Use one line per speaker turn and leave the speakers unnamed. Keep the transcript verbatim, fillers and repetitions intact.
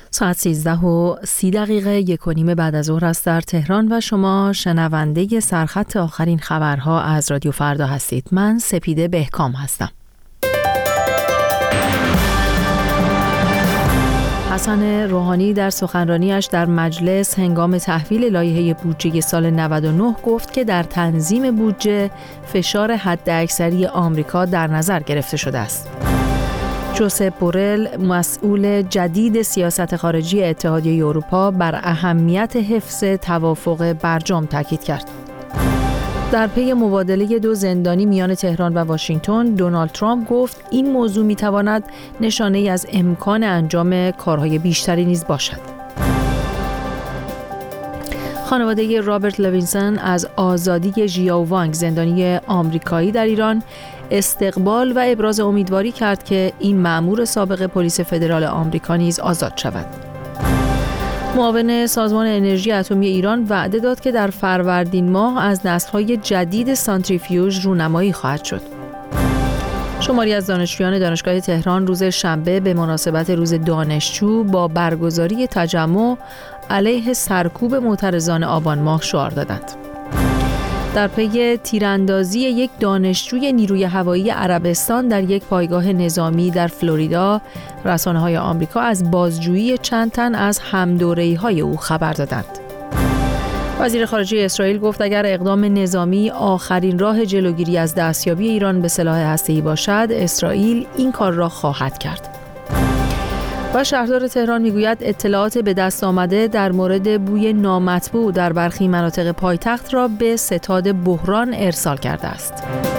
ساعت سیزده و سی دقیقه یک و نیم بعد از ظهر است در تهران و شما شنونده سرخط آخرین خبرها از رادیو فردا هستید. من سپیده بهکام هستم. حسن روحانی در سخنرانیش در مجلس هنگام تحویل لایحه بودجه سال نود و نه گفت که در تنظیم بودجه فشار حداکثری آمریکا در نظر گرفته شده است. جوزپ بورل، مسئول جدید سیاست خارجی اتحادیه اروپا، بر اهمیت حفظ توافق برجام تاکید کرد. در پی مبادله دو زندانی میان تهران و واشنگتن، دونالد ترامپ گفت این موضوع میتواند نشانه‌ای از امکان انجام کارهای بیشتری نیز باشد. خانواده رابرت لوینسون از آزادی ژیائو وانگ، زندانی آمریکایی در ایران، استقبال و ابراز امیدواری کرد که این مأمور سابق پلیس فدرال آمریکا نیز آزاد شود. معاون سازمان انرژی اتمی ایران وعده داد که در فروردین ماه از نسل‌های جدید سانتریفیوژ رونمایی خواهد شد. شماری از دانشجویان دانشگاه تهران روز شنبه به مناسبت روز دانشجو با برگزاری تجمع علیه سرکوب معترضان آبان ماه شعار دادند. در پی تیراندازی یک دانشجوی نیروی هوایی عربستان در یک پایگاه نظامی در فلوریدا، رسانه‌های آمریکا از بازجویی چند تن از همدوره‌های او خبر دادند. وزیر خارجه اسرائیل گفت اگر اقدام نظامی آخرین راه جلوگیری از دستیابی ایران به سلاح هسته‌ای باشد، اسرائیل این کار را خواهد کرد. و شهردار تهران میگوید اطلاعات به دست آمده در مورد بوی نامطبوع در برخی مناطق پایتخت را به ستاد بحران ارسال کرده است.